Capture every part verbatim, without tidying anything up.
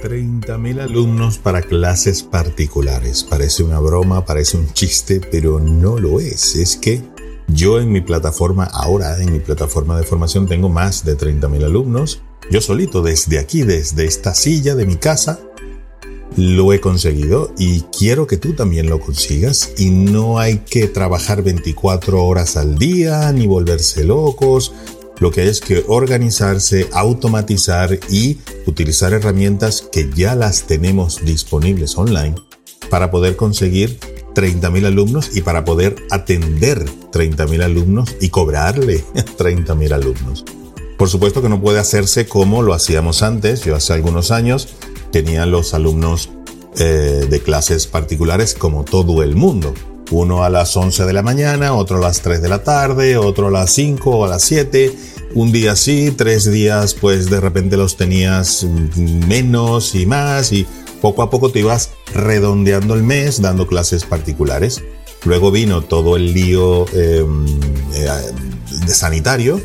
treinta mil alumnos para clases particulares. Parece una broma, parece un chiste, pero no lo es. Es que yo en mi plataforma, ahora en mi plataforma de formación, tengo más de treinta mil alumnos. Yo solito, desde aquí, desde esta silla de mi casa, lo he conseguido y quiero que tú también lo consigas. Y no hay que trabajar veinticuatro horas al día ni volverse locos. Lo que hay es que organizarse, automatizar y utilizar herramientas que ya las tenemos disponibles online para poder conseguir treinta mil alumnos y para poder atender treinta mil alumnos y cobrarle treinta mil alumnos. Por supuesto que no puede hacerse como lo hacíamos antes. Yo hace algunos años tenía los alumnos eh, de clases particulares como todo el mundo. Uno a las once de la mañana, otro a las tres de la tarde, otro a las cinco o a las siete. Un día sí, tres días pues de repente los tenías menos y más y poco a poco te ibas redondeando el mes dando clases particulares. Luego vino todo el lío eh, eh, de sanitario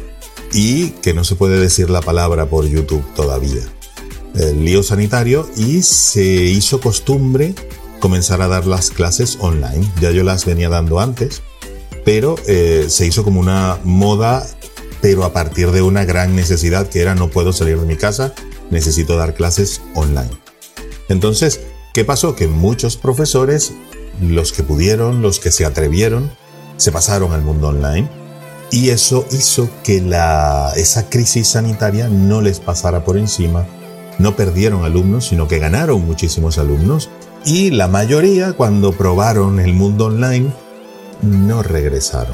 y que no se puede decir la palabra por YouTube todavía. El lío sanitario y se hizo costumbre comenzar a dar las clases online. Ya yo las venía dando antes, pero eh, se hizo como una moda, pero a partir de una gran necesidad que era: no puedo salir de mi casa, necesito dar clases online. Entonces, ¿qué pasó? Que muchos profesores, los que pudieron, los que se atrevieron, se pasaron al mundo online y eso hizo que la, esa crisis sanitaria no les pasara por encima. No perdieron alumnos, sino que ganaron muchísimos alumnos. Y la mayoría, cuando probaron el mundo online, no regresaron.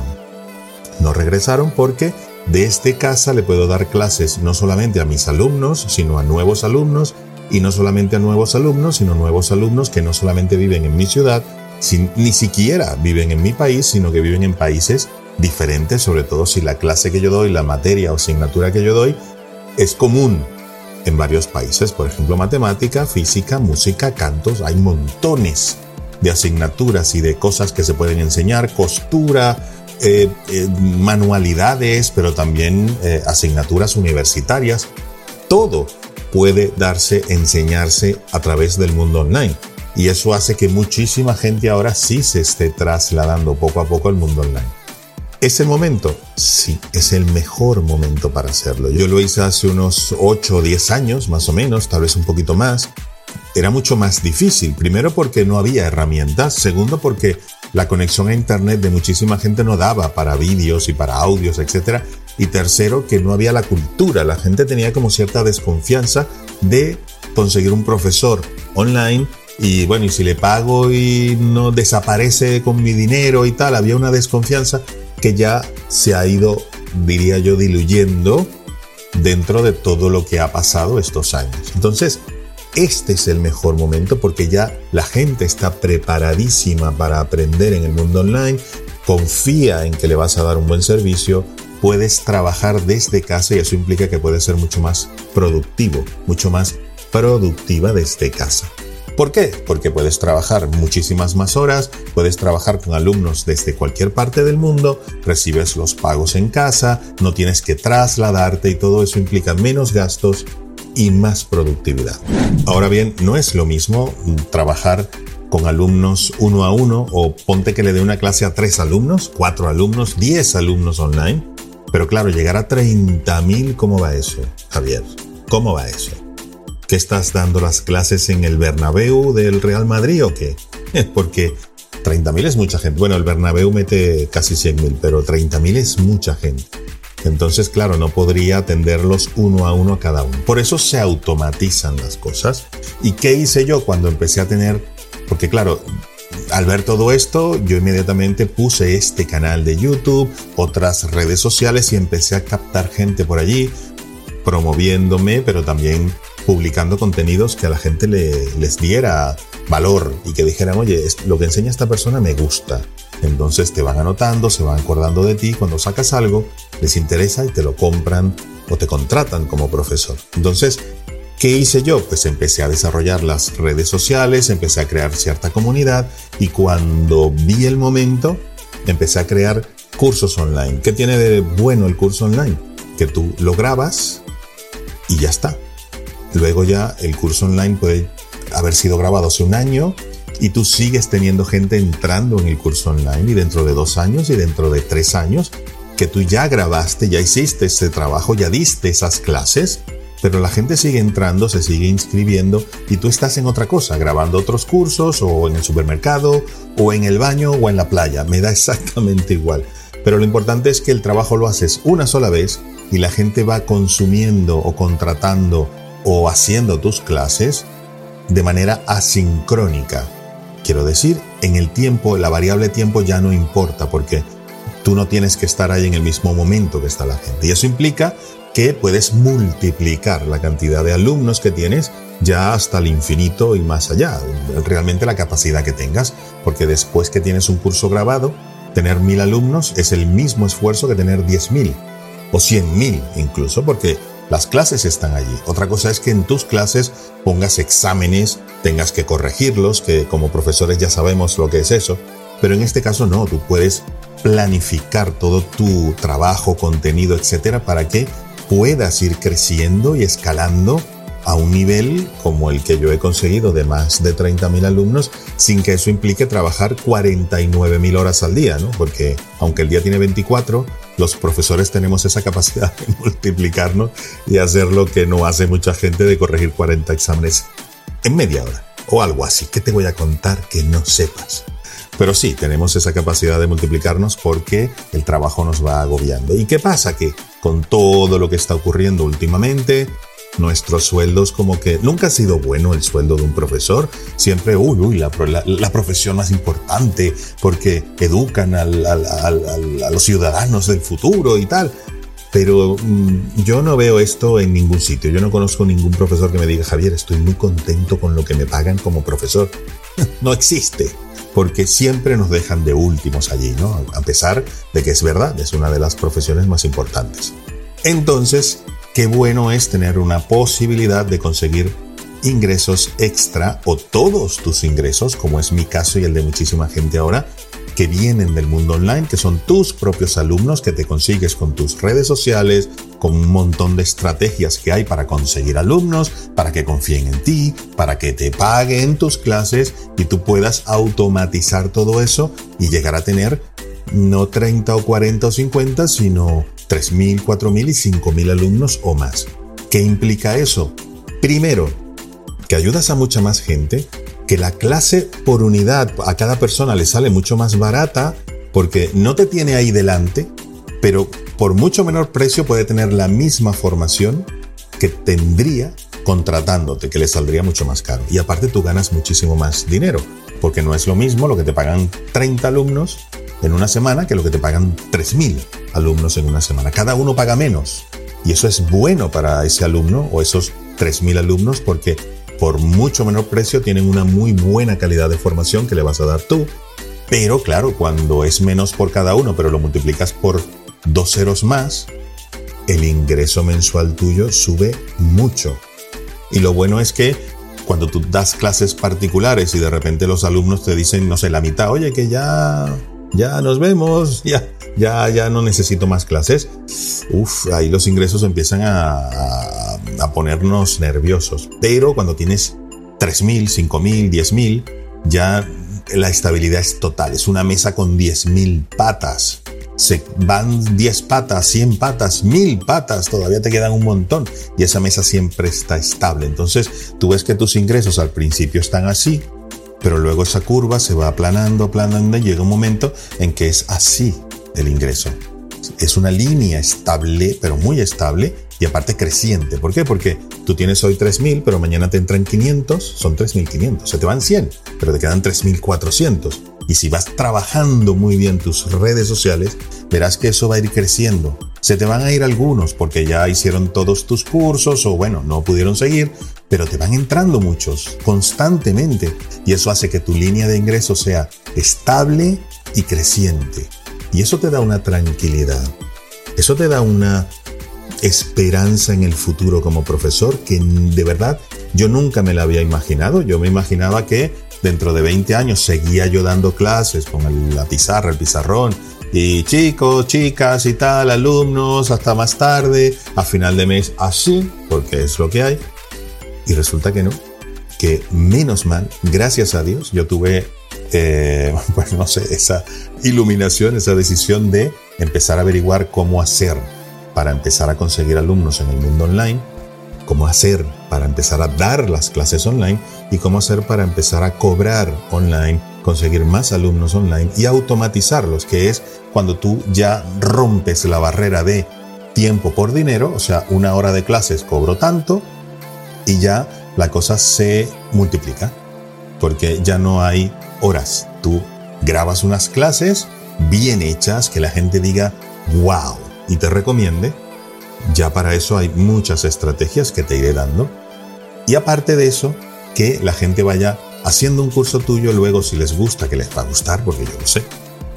No regresaron porque desde casa le puedo dar clases no solamente a mis alumnos, sino a nuevos alumnos. Y no solamente a nuevos alumnos, sino nuevos alumnos que no solamente viven en mi ciudad, sin, ni siquiera viven en mi país, sino que viven en países diferentes, sobre todo si la clase que yo doy, la materia o asignatura que yo doy, es común en varios países. Por ejemplo, matemática, física, música, cantos. Hay montones de asignaturas y de cosas que se pueden enseñar, costura, eh, eh, manualidades, pero también eh, asignaturas universitarias. Todo puede darse, enseñarse a través del mundo online. Y eso hace que muchísima gente ahora sí se esté trasladando poco a poco al mundo online. ¿Es el momento? Sí, es el mejor momento para hacerlo. Yo lo hice hace unos ocho o diez años, más o menos, tal vez un poquito más. Era mucho más difícil. Primero porque no había herramientas. Segundo porque la conexión a internet de muchísima gente no daba para vídeos y para audios, etcétera. Y tercero, que no había la cultura. La gente tenía como cierta desconfianza de conseguir un profesor online. Y bueno, y si le pago y no desaparece con mi dinero y tal, había una desconfianza que ya se ha ido, diría yo, diluyendo dentro de todo lo que ha pasado estos años. Entonces, este es el mejor momento porque ya la gente está preparadísima para aprender en el mundo online, confía en que le vas a dar un buen servicio, puedes trabajar desde casa y eso implica que puedes ser mucho más productivo, mucho más productiva desde casa. ¿Por qué? Porque puedes trabajar muchísimas más horas, puedes trabajar con alumnos desde cualquier parte del mundo, recibes los pagos en casa, no tienes que trasladarte y todo eso implica menos gastos y más productividad. Ahora bien, no es lo mismo trabajar con alumnos uno a uno o ponte que le dé una clase a tres alumnos, cuatro alumnos, diez alumnos online. Pero claro, llegar a treinta mil, ¿cómo va eso, Javier? ¿Cómo va eso? ¿Qué estás dando las clases en el Bernabéu del Real Madrid o qué? Porque treinta mil es mucha gente. Bueno, el Bernabéu mete casi cien mil, pero treinta mil es mucha gente. Entonces, claro, no podría atenderlos uno a uno a cada uno. Por eso se automatizan las cosas. ¿Y qué hice yo cuando empecé a tener? Porque claro, al ver todo esto, yo inmediatamente puse este canal de YouTube, otras redes sociales y empecé a captar gente por allí, promoviéndome, pero también publicando contenidos que a la gente le, les diera valor y que dijeran, oye, lo que enseña esta persona me gusta. Entonces te van anotando, se van acordando de ti. Cuando sacas algo, les interesa y te lo compran o te contratan como profesor. Entonces, ¿qué hice yo? Pues empecé a desarrollar las redes sociales, empecé a crear cierta comunidad y cuando vi el momento, empecé a crear cursos online. ¿Qué tiene de bueno el curso online? Que tú lo grabas y ya está. luego ya el curso online puede haber sido grabado hace un año y tú sigues teniendo gente entrando en el curso online, y dentro de dos años y dentro de tres años que tú ya grabaste, ya hiciste ese trabajo, ya diste esas clases, pero la gente sigue entrando, se sigue inscribiendo y tú estás en otra cosa, grabando otros cursos, o en el supermercado, o en el baño, o en la playa. Me da exactamente igual. Pero lo importante es que el trabajo lo haces una sola vez y la gente va consumiendo o contratando o haciendo tus clases de manera asincrónica. Quiero decir, en el tiempo, la variable tiempo ya no importa, porque tú no tienes que estar ahí en el mismo momento que está la gente. Y eso implica que puedes multiplicar la cantidad de alumnos que tienes ya hasta el infinito y más allá, realmente la capacidad que tengas, porque después que tienes un curso grabado, tener mil alumnos es el mismo esfuerzo que tener diez mil o cien mil incluso, porque las clases están allí. Otra cosa es que en tus clases pongas exámenes, tengas que corregirlos, que como profesores ya sabemos lo que es eso, pero en este caso no, tú puedes planificar todo tu trabajo, contenido, etcétera, para que puedas ir creciendo y escalando a un nivel como el que yo he conseguido de más de treinta mil alumnos, sin que eso implique trabajar cuarenta y nueve mil horas al día, ¿no? Porque aunque el día tiene veinticuatro, los profesores tenemos esa capacidad de multiplicarnos y hacer lo que no hace mucha gente, de corregir cuarenta exámenes en media hora o algo así. ¿Qué te voy a contar que no sepas? Pero sí, tenemos esa capacidad de multiplicarnos porque el trabajo nos va agobiando. ¿Y qué pasa? Que con todo lo que está ocurriendo últimamente, nuestros sueldos, como que nunca ha sido bueno el sueldo de un profesor. Siempre, uy, uy, la, la, la profesión más importante porque educan al, al, al, al, a los ciudadanos del futuro y tal. Pero mmm, yo no veo esto en ningún sitio. Yo no conozco ningún profesor que me diga, Javier, estoy muy contento con lo que me pagan como profesor. No existe. Porque siempre nos dejan de últimos allí, ¿no? A pesar de que es verdad, es una de las profesiones más importantes. Entonces, qué bueno es tener una posibilidad de conseguir ingresos extra, o todos tus ingresos, como es mi caso y el de muchísima gente ahora, que vienen del mundo online, que son tus propios alumnos que te consigues con tus redes sociales, con un montón de estrategias que hay para conseguir alumnos, para que confíen en ti, para que te paguen tus clases y tú puedas automatizar todo eso y llegar a tener no treinta o cuarenta o cincuenta, sino tres mil, cuatro mil y cinco mil alumnos o más. ¿Qué implica eso? Primero, que ayudas a mucha más gente, que la clase por unidad a cada persona le sale mucho más barata porque no te tiene ahí delante, pero por mucho menor precio puede tener la misma formación que tendría contratándote, que le saldría mucho más caro. Y aparte tú ganas muchísimo más dinero, porque no es lo mismo lo que te pagan treinta alumnos en una semana que lo que te pagan tres mil alumnos en una semana. Cada uno paga menos. Y eso es bueno para ese alumno o esos tres mil alumnos, porque por mucho menor precio tienen una muy buena calidad de formación que le vas a dar tú. Pero claro, cuando es menos por cada uno, pero lo multiplicas por dos ceros más, el ingreso mensual tuyo sube mucho. Y lo bueno es que cuando tú das clases particulares y de repente los alumnos te dicen, no sé, la mitad, oye, que ya, ya nos vemos, ya, ya, ya no necesito más clases. Uf, ahí los ingresos empiezan a, a, a ponernos nerviosos. Pero cuando tienes tres mil, cinco mil, diez mil, ya la estabilidad es total. Es una mesa con diez mil patas. Se van diez patas, cien patas, mil patas, todavía te quedan un montón. Y esa mesa siempre está estable. Entonces tú ves que tus ingresos al principio están así, pero luego esa curva se va aplanando, aplanando y llega un momento en que es así el ingreso. Es una línea estable, pero muy estable y aparte creciente. ¿Por qué? Porque tú tienes hoy tres mil, pero mañana te entran quinientos, son tres mil quinientos. Se te van cien, pero te quedan tres mil cuatrocientos. Y si vas trabajando muy bien tus redes sociales, verás que eso va a ir creciendo. Se te van a ir algunos porque ya hicieron todos tus cursos o bueno, no pudieron seguir, pero te van entrando muchos constantemente. Y eso hace que tu línea de ingresos sea estable y creciente. Y eso te da una tranquilidad. Eso te da una esperanza en el futuro como profesor que de verdad yo nunca me la había imaginado. Yo me imaginaba que dentro de veinte años seguía yo dando clases con el, la pizarra, el pizarrón, y chicos, chicas y tal, alumnos, hasta más tarde, a final de mes, así, porque es lo que hay. Y resulta que no, que menos mal, gracias a Dios, yo tuve, eh, pues no sé, esa iluminación, esa decisión de empezar a averiguar cómo hacer para empezar a conseguir alumnos en el mundo online, cómo hacer para empezar a dar las clases online y cómo hacer para empezar a cobrar online, conseguir más alumnos online y automatizarlos, que es cuando tú ya rompes la barrera de tiempo por dinero, o sea, una hora de clases cobro tanto y ya la cosa se multiplica, porque ya no hay horas. Tú grabas unas clases bien hechas, que la gente diga wow y te recomiende. Ya para eso hay muchas estrategias que te iré dando. Y aparte de eso, que la gente vaya haciendo un curso tuyo, luego si les gusta, que les va a gustar, porque yo lo sé,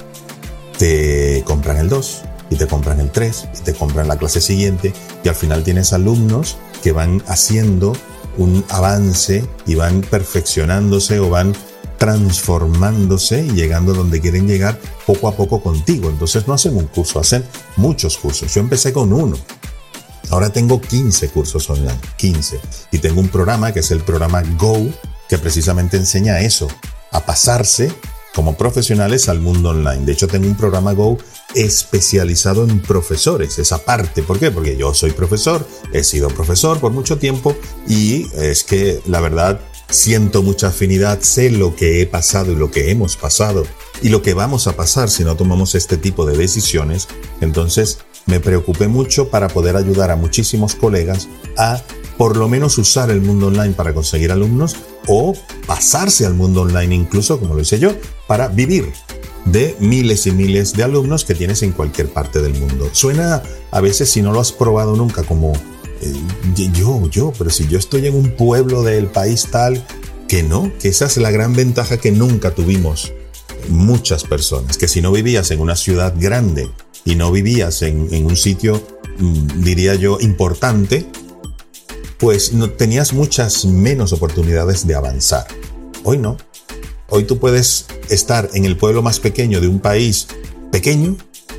te compran el dos y te compran el tres y te compran la clase siguiente y al final tienes alumnos que van haciendo un avance y van perfeccionándose o van transformándose y llegando donde quieren llegar poco a poco contigo. Entonces no hacen un curso, hacen muchos cursos. Yo empecé con uno. Ahora tengo quince cursos online, quince. Y tengo un programa que es el programa Go, que precisamente enseña eso, a pasarse como profesionales al mundo online. De hecho, tengo un programa Go especializado en profesores, esa parte. ¿Por qué? Porque yo soy profesor, he sido profesor por mucho tiempo y es que la verdad siento mucha afinidad, sé lo que he pasado y lo que hemos pasado y lo que vamos a pasar si no tomamos este tipo de decisiones. Entonces me preocupé mucho para poder ayudar a muchísimos colegas a por lo menos usar el mundo online para conseguir alumnos o pasarse al mundo online incluso, como lo hice yo, para vivir de miles y miles de alumnos que tienes en cualquier parte del mundo. Suena a veces, si no lo has probado nunca, como eh, yo, yo, pero si yo estoy en un pueblo del país tal, que no, que esa es la gran ventaja que nunca tuvimos muchas personas, que si no vivías en una ciudad grande y no vivías en, en un sitio, diría yo, importante, pues no, tenías muchas menos oportunidades de avanzar. Hoy no. Hoy tú puedes estar en el pueblo más pequeño de un país pequeño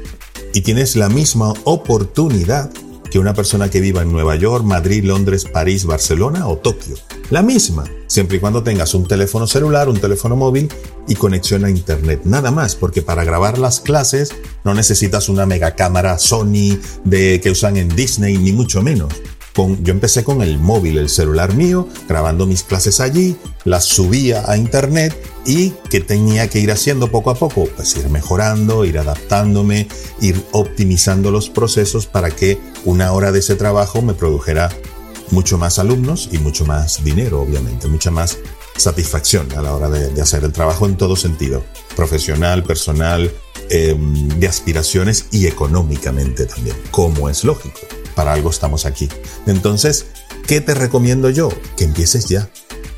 y tienes la misma oportunidad que una persona que viva en Nueva York, Madrid, Londres, París, Barcelona o Tokio. La misma, siempre y cuando tengas un teléfono celular, un teléfono móvil y conexión a internet. Nada más, porque para grabar las clases no necesitas una mega cámara Sony de, que usan en Disney, ni mucho menos. Con, yo empecé con el móvil, el celular mío, grabando mis clases allí, las subía a internet y ¿qué tenía que ir haciendo poco a poco? Pues ir mejorando, ir adaptándome, ir optimizando los procesos para que una hora de ese trabajo me produjera mucho más alumnos y mucho más dinero, obviamente, mucha más satisfacción a la hora de, de hacer el trabajo en todo sentido, profesional, personal, eh, de aspiraciones y económicamente también, como es lógico. Para algo estamos aquí. Entonces, ¿qué te recomiendo yo? Que empieces ya.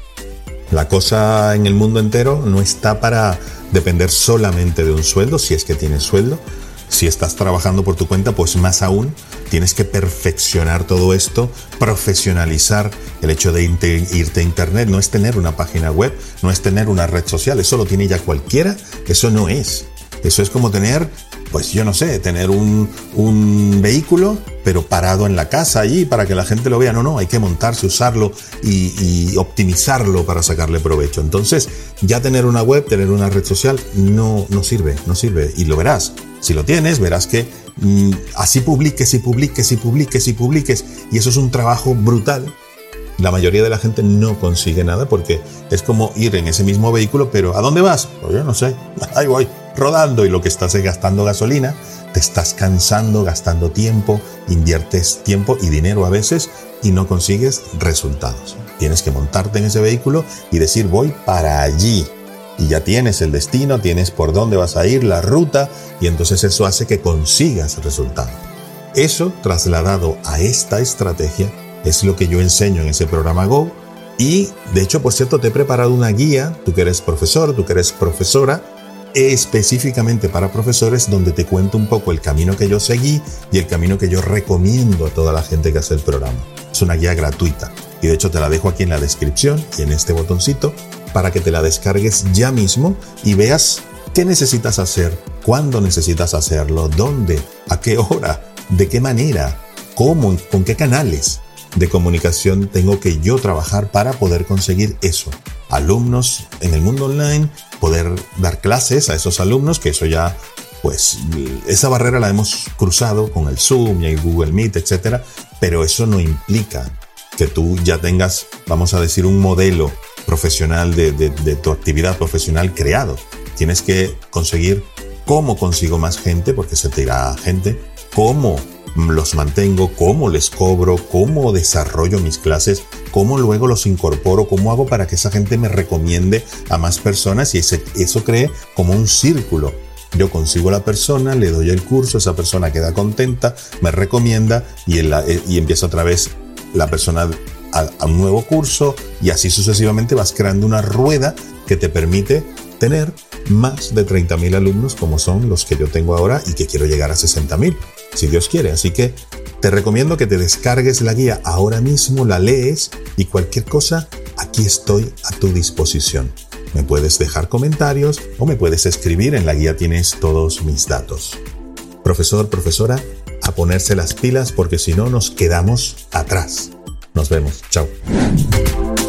La cosa en el mundo entero no está para depender solamente de un sueldo, si es que tienes sueldo. Si estás trabajando por tu cuenta, pues más aún, tienes que perfeccionar todo esto, profesionalizar el hecho de irte a internet. No es tener una página web, no es tener una red social, eso lo tiene ya cualquiera, eso no es. Eso es como tener, pues yo no sé, tener un, un vehículo, pero parado en la casa allí para que la gente lo vea. No, no, hay que montarse, usarlo y, y optimizarlo para sacarle provecho. Entonces, ya tener una web, tener una red social, no, no sirve, no sirve. Y lo verás. Si lo tienes, verás que mmm, así publiques y publiques y publiques y publiques. Y eso es un trabajo brutal. La mayoría de la gente no consigue nada porque es como ir en ese mismo vehículo, pero ¿a dónde vas? Pues yo no sé, ahí voy, rodando, y lo que estás es gastando gasolina, te estás cansando, gastando tiempo, inviertes tiempo y dinero a veces y no consigues resultados. Tienes que montarte en ese vehículo y decir voy para allí. Y ya tienes el destino, tienes por dónde vas a ir, la ruta, y entonces eso hace que consigas resultados. Eso trasladado a esta estrategia es lo que yo enseño en ese programa Go. Y de hecho, por cierto, te he preparado una guía, tú que eres profesor, tú que eres profesora, específicamente para profesores, donde te cuento un poco el camino que yo seguí y el camino que yo recomiendo a toda la gente que hace el programa. Es una guía gratuita y de hecho te la dejo aquí en la descripción y en este botoncito para que te la descargues ya mismo y veas qué necesitas hacer, cuándo necesitas hacerlo, dónde, a qué hora, de qué manera, cómo, con qué canales. de comunicación tengo que yo trabajar para poder conseguir eso? Alumnos en el mundo online, poder dar clases a esos alumnos, que eso ya, pues, esa barrera la hemos cruzado con el Zoom y el Google Meet, etcétera, pero eso no implica que tú ya tengas, vamos a decir, un modelo profesional de, de, de tu actividad profesional creado. Tienes que conseguir cómo consigo más gente, porque se te irá gente, cómo los mantengo, cómo les cobro, cómo desarrollo mis clases, cómo luego los incorporo, cómo hago para que esa gente me recomiende a más personas y ese, eso cree como un círculo. Yo consigo a la persona, le doy el curso, esa persona queda contenta, me recomienda y, el, y empieza otra vez la persona a, a un nuevo curso y así sucesivamente vas creando una rueda que te permite tener más de treinta mil alumnos como son los que yo tengo ahora y que quiero llegar a sesenta mil, si Dios quiere. Así que te recomiendo que te descargues la guía ahora mismo, la lees y cualquier cosa, aquí estoy a tu disposición. Me puedes dejar comentarios o me puedes escribir, en la guía tienes todos mis datos. Profesor, profesora, a ponerse las pilas porque si no nos quedamos atrás. Nos vemos. Chao.